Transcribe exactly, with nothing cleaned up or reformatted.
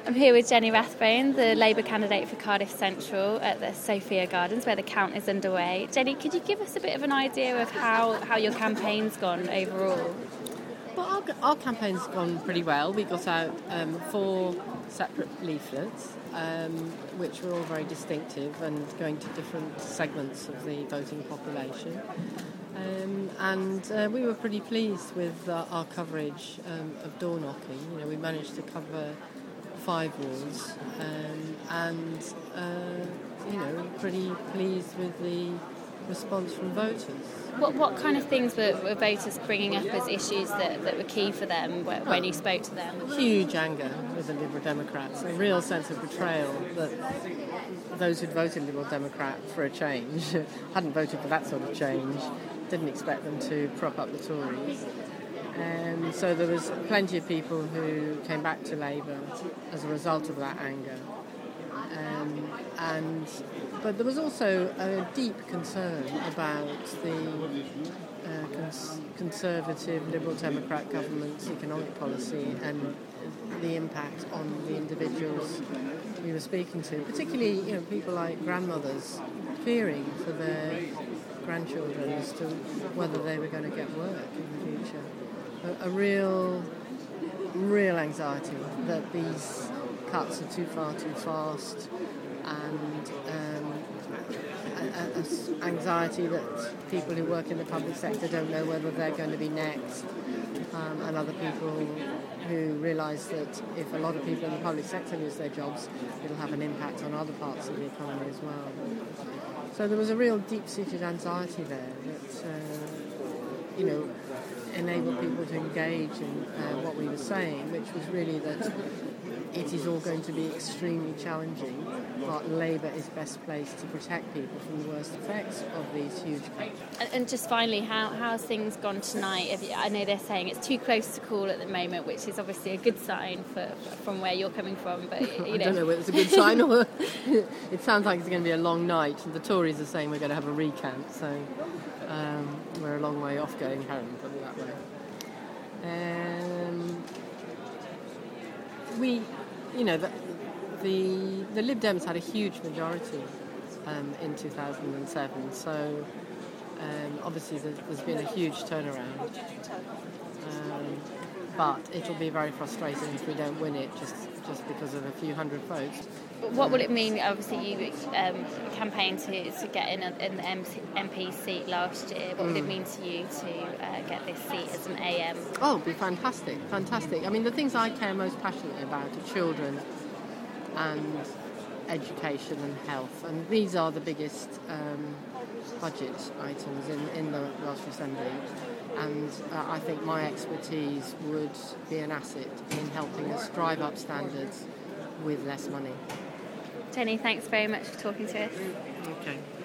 I'm here with Jenny Rathbone, the Labour candidate for Cardiff Central at the Sophia Gardens, where the count is underway. Jenny, could you give us a bit of an idea of how, how your campaign's gone overall? Well, our, our campaign's gone pretty well. We got out um, four separate leaflets, um, which were all very distinctive and going to different segments of the voting population. Um, and uh, we were pretty pleased with uh, our coverage um, of door knocking. You know, we managed to cover five wards, um, and uh, you know, pretty pleased with the response from voters. What what kind of things were, were voters bringing up as issues that, that were key for them when, when you spoke to them? Huge anger with the Liberal Democrats, a real sense of betrayal that those who'd voted Liberal Democrat for a change hadn't voted for that sort of change, didn't expect them to prop up the Tories. Um, so there was plenty of people who came back to Labour as a result of that anger. Um, and but there was also a deep concern about the uh, cons- Conservative Liberal Democrat government's economic policy and the impact on the individuals we were speaking to, particularly, you know, people like grandmothers fearing for their grandchildren as to whether they were going to get work in the future. A, a real, real anxiety that these cuts are too far too fast, and um, a, a, a anxiety that people who work in the public sector don't know whether they're going to be next, um, and other people who realise that if a lot of people in the public sector lose their jobs, it'll have an impact on other parts of the economy as well. So there was a real deep-seated anxiety there that, uh, you know, enabled people to engage in uh, what we were saying, which was really that it is all going to be extremely challenging, but Labour is best placed to protect people from the worst effects of these huge cuts. And, and just finally, how how's things gone tonight? Have you, I know they're saying it's too close to call at the moment, which is obviously a good sign for from where you're coming from. But you know. I don't know whether it's a good sign or it sounds like it's going to be a long night. The Tories are saying we're going to have a recount, so um, we're a long way off going home, put it that way. Um, we, you know, the, the the Lib Dems had a huge majority um, in two thousand seven, so um, obviously there's, there's been a huge turnaround. Um, but it'll be very frustrating if we don't win it just, just because of a few hundred votes. But what will it mean? Obviously, you um, campaigned to, to get in, a, in the M P seat last year. What would mm. it mean to you to uh, get this seat as an A M? Oh, it'd be fantastic, fantastic. I mean, the things I care most passionately about are children and education and health, and these are the biggest um, budget items in, in the Welsh Assembly. And uh, I think my expertise would be an asset in helping us drive up standards with less money. Jenny, thanks very much for talking to us. Okay.